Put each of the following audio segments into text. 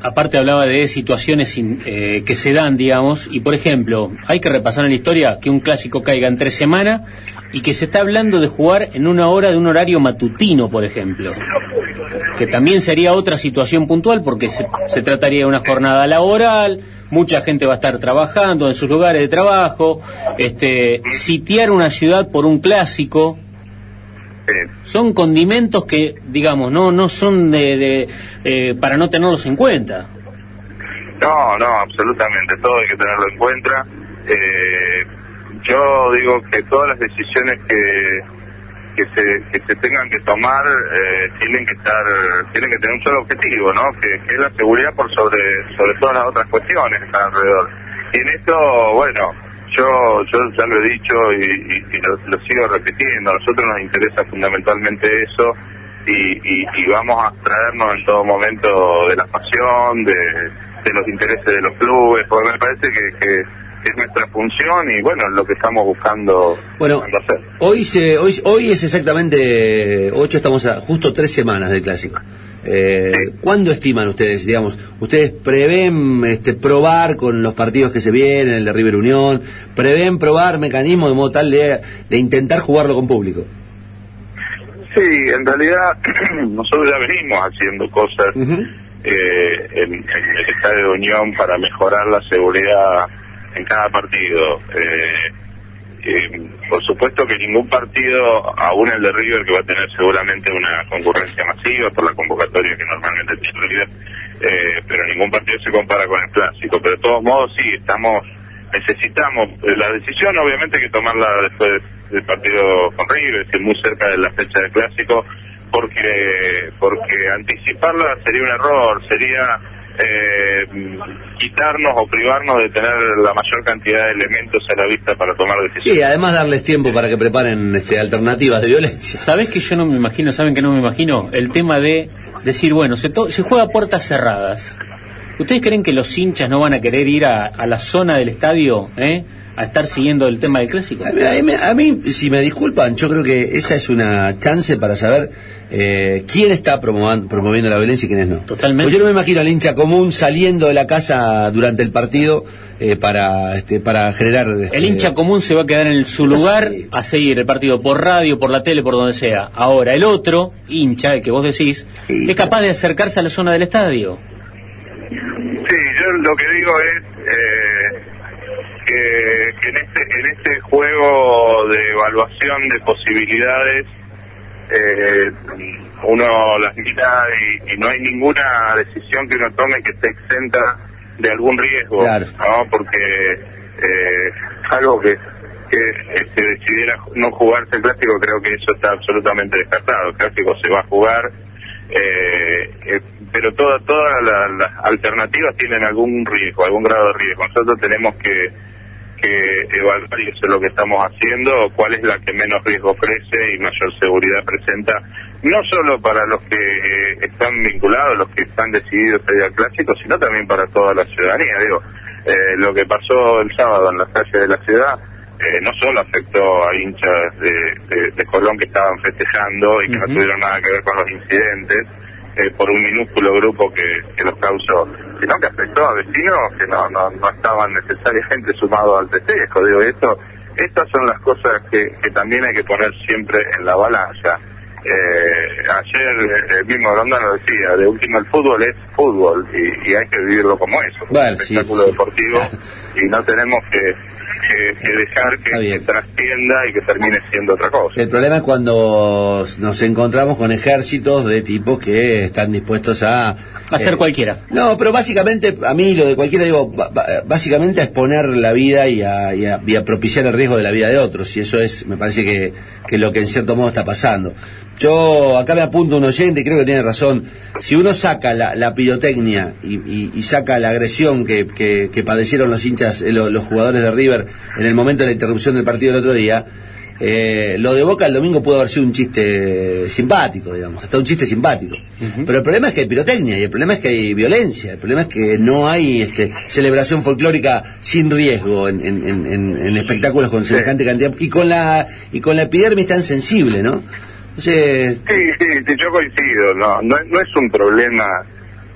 aparte hablaba de situaciones que se dan, digamos, y por ejemplo, hay que repasar en la historia que un clásico caiga en 3 semanas y que se está hablando de jugar en una hora de un horario matutino, por ejemplo, que también sería otra situación puntual porque se trataría de una jornada laboral, mucha gente va a estar trabajando en sus lugares de trabajo, sitiar una ciudad por un clásico. Son condimentos que, digamos, no son para no tenerlos en cuenta. No, absolutamente, todo hay que tenerlo en cuenta. Yo digo que todas las decisiones que se tengan que tomar tienen que tener un solo objetivo, ¿no? Que es la seguridad por sobre todas las otras cuestiones que están alrededor. Y en esto, bueno, yo ya lo he dicho y lo sigo repitiendo. A nosotros nos interesa fundamentalmente eso y vamos a abstraernos en todo momento de la pasión, de los intereses de los clubes, porque me parece que es nuestra función y bueno, lo que estamos buscando hacer. Hoy es exactamente 8, estamos a justo 3 semanas del clásico. ¿Cuándo estiman ustedes, digamos, ustedes prevén probar con los partidos que se vienen, el de River Unión, prevén probar mecanismos de modo tal de intentar jugarlo con público? Sí, en realidad nosotros ya venimos haciendo cosas en el Estadio de Unión para mejorar la seguridad en cada partido. Por supuesto que ningún partido, aún el de River, que va a tener seguramente una concurrencia masiva por la convocatoria que normalmente tiene River, pero ningún partido se compara con el clásico. Pero de todos modos sí, necesitamos la decisión, obviamente hay que tomarla después del partido con River, es decir, muy cerca de la fecha del clásico, porque anticiparla sería un error, sería quitarnos o privarnos de tener la mayor cantidad de elementos a la vista para tomar decisiones. Sí, además darles tiempo para que preparen alternativas de violencia. ¿Sabés que yo no me imagino, saben que no me imagino? El tema de decir, bueno, se juega a puertas cerradas. ¿Ustedes creen que los hinchas no van a querer ir a la zona del estadio, a estar siguiendo el tema del clásico? A mí, si me disculpan, yo creo que esa es una chance para saber quién está promoviendo la violencia y quiénes no. Totalmente. Pues yo no me imagino al hincha común saliendo de la casa durante el partido para generar... El hincha común se va a quedar en su lugar a seguir el partido por radio, por la tele, por donde sea. Ahora, el otro hincha, el que vos decís, es capaz de acercarse a la zona del estadio. Sí, yo lo que digo es que en este juego de evaluación de posibilidades uno las mira y no hay ninguna decisión que uno tome que esté exenta de algún riesgo, claro, ¿no? Porque algo que se decidiera no jugarse el clásico, creo que eso está absolutamente descartado. El clásico se va a jugar, pero todas las alternativas tienen algún riesgo, algún grado de riesgo. Nosotros tenemos que evaluar, y eso es lo que estamos haciendo, cuál es la que menos riesgo ofrece y mayor seguridad presenta, no solo para los que están vinculados, los que están decididos a ir al clásico, sino también para toda la ciudadanía. Lo que pasó el sábado en las calles de la ciudad no solo afectó a hinchas de Colón que estaban festejando y que no tuvieron nada que ver con los incidentes, por un minúsculo grupo que los causó, sino que afectó a vecinos que no estaban necesariamente sumados al festejo. Estas son las cosas que también hay que poner siempre en la balanza. Ayer el mismo Rondano decía, de último el fútbol es fútbol y hay que vivirlo como eso, un espectáculo deportivo, y no tenemos que dejar que trascienda y que termine siendo otra cosa. El problema es cuando nos encontramos con ejércitos de tipos que están dispuestos a hacer cualquiera. No, pero básicamente, a mí lo de cualquiera, básicamente a exponer la vida y a propiciar el riesgo de la vida de otros, y eso es, me parece que lo que en cierto modo está pasando. Yo acá me apunto un oyente y creo que tiene razón. Si uno saca la pirotecnia y saca la agresión que padecieron los hinchas, los jugadores de River en el momento de la interrupción del partido del otro día, lo de Boca el domingo pudo haber sido un chiste simpático, digamos, hasta un chiste simpático. Pero el problema es que hay pirotecnia, y el problema es que hay violencia, el problema es que no hay celebración folclórica sin riesgo en espectáculos con semejante cantidad y con la epidermis tan sensible, ¿no? Sí, yo coincido, no es un problema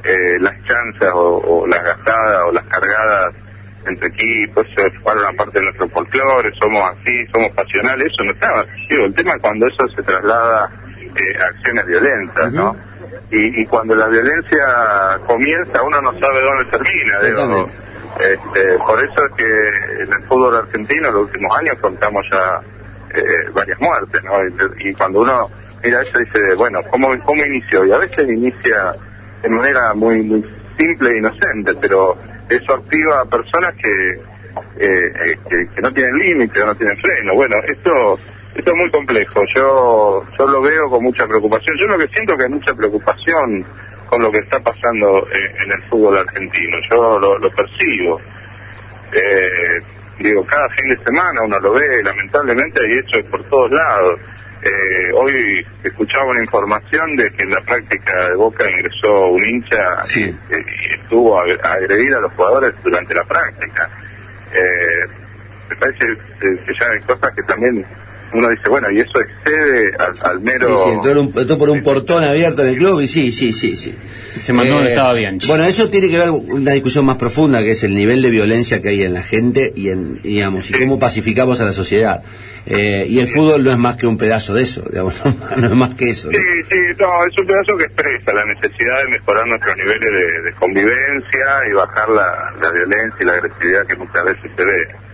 las chanzas o las gastadas o las cargadas entre equipos, eso forma parte de nuestro folclore, somos así, somos pasionales, eso no estaba. Digo, el tema es cuando eso se traslada a acciones violentas, ¿no? Y cuando la violencia comienza, uno no sabe dónde termina, digo. Por eso es que en el fútbol argentino en los últimos años contamos ya varias muertes, ¿no? Y cuando uno mira eso dice, bueno, ¿cómo inició? Y a veces inicia de manera muy simple e inocente, pero eso activa a personas que no tienen límite, no tienen freno. Bueno, esto es muy complejo. Yo lo veo con mucha preocupación. Yo lo que siento que hay mucha preocupación con lo que está pasando en el fútbol argentino. Yo lo percibo. Digo, cada fin de semana uno lo ve, lamentablemente hay hechos por todos lados. Hoy escuchaba una información de que en la práctica de Boca ingresó un hincha y estuvo a agredir a los jugadores durante la práctica. Me parece que ya hay cosas que también uno dice, bueno, y eso excede al mero... Sí, entró por un portón abierto en el club y sí. Se mandó donde estaba bien. Bueno, eso tiene que ver con una discusión más profunda, que es el nivel de violencia que hay en la gente y y cómo pacificamos a la sociedad. Y el fútbol no es más que un pedazo de eso, digamos, no es más que eso, ¿no? Sí, es un pedazo que expresa la necesidad de mejorar nuestros niveles de convivencia y bajar la violencia y la agresividad que muchas veces se ve.